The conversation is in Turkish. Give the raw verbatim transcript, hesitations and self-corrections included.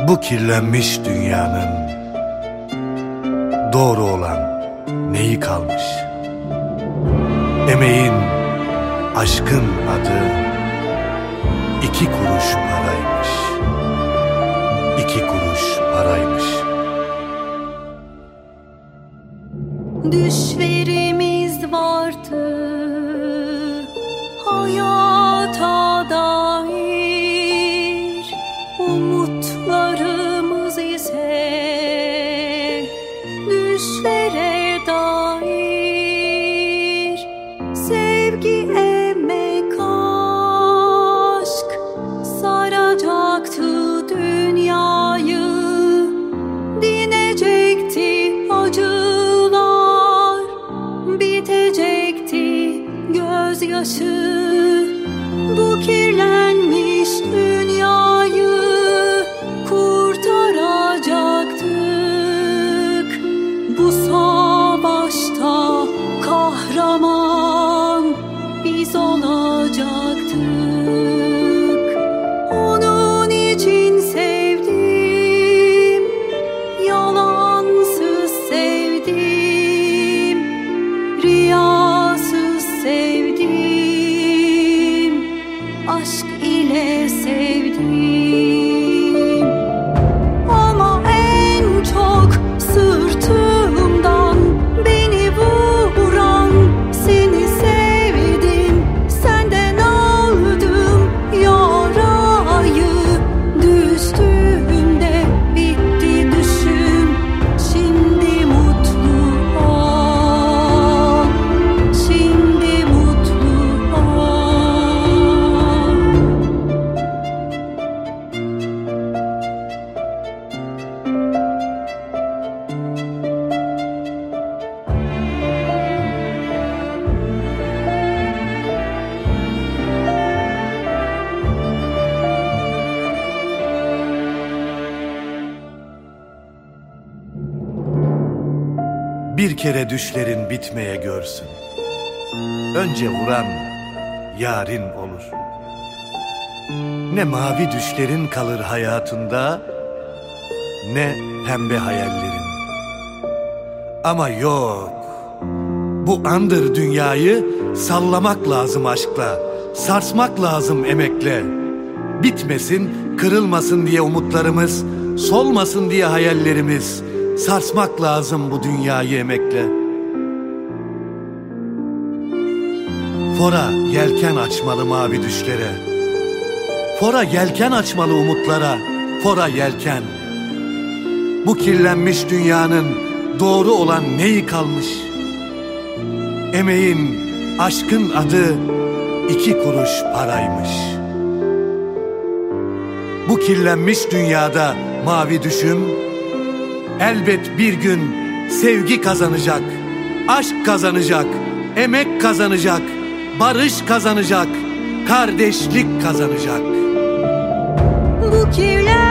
Bu kirlenmiş dünyanın doğru olan neyi kalmış? Emeğin, aşkın adı iki kuruş paraymış. İki kuruş paraymış. Düşlerimiz vardı hayata dair, umutlarımız ise düşlere dair. Sevgi, emek, aşk saracaktı dünyayı, dinecekti acılar, bitecekti gözyaşı. Bu kirlenmiş dünyayı kurtaracaktık. Bu savaşta kahraman biz olacaktık. Onun için sevdim, yalansız sevdim, riyasız sevdim, aşk ile sevdim. Ama en çok sırtımdan beni vuran seni sevdim. Senden aldım yarayı, düştüğümde bitti düşüm. Şimdi mutlu ol, şimdi mutlu ol. Bir kere düşlerin bitmeye görsün. Önce vuran yarın olur. Ne mavi düşlerin kalır hayatında, ne pembe hayallerin. Ama yok, bu andır dünyayı sallamak lazım aşkla, sarsmak lazım emekle. Bitmesin, kırılmasın diye umutlarımız, solmasın diye hayallerimiz. Sarsmak lazım bu dünyayı emekle. Fora yelken açmalı mavi düşlere, fora yelken açmalı umutlara, fora yelken. Bu kirlenmiş dünyanın doğru olan neyi kalmış? Emeğin, aşkın adı iki kuruş paraymış. Bu kirlenmiş dünyada mavi düşüm, elbet bir gün sevgi kazanacak, aşk kazanacak, emek kazanacak, barış kazanacak, kardeşlik kazanacak. Bu kirlenmiş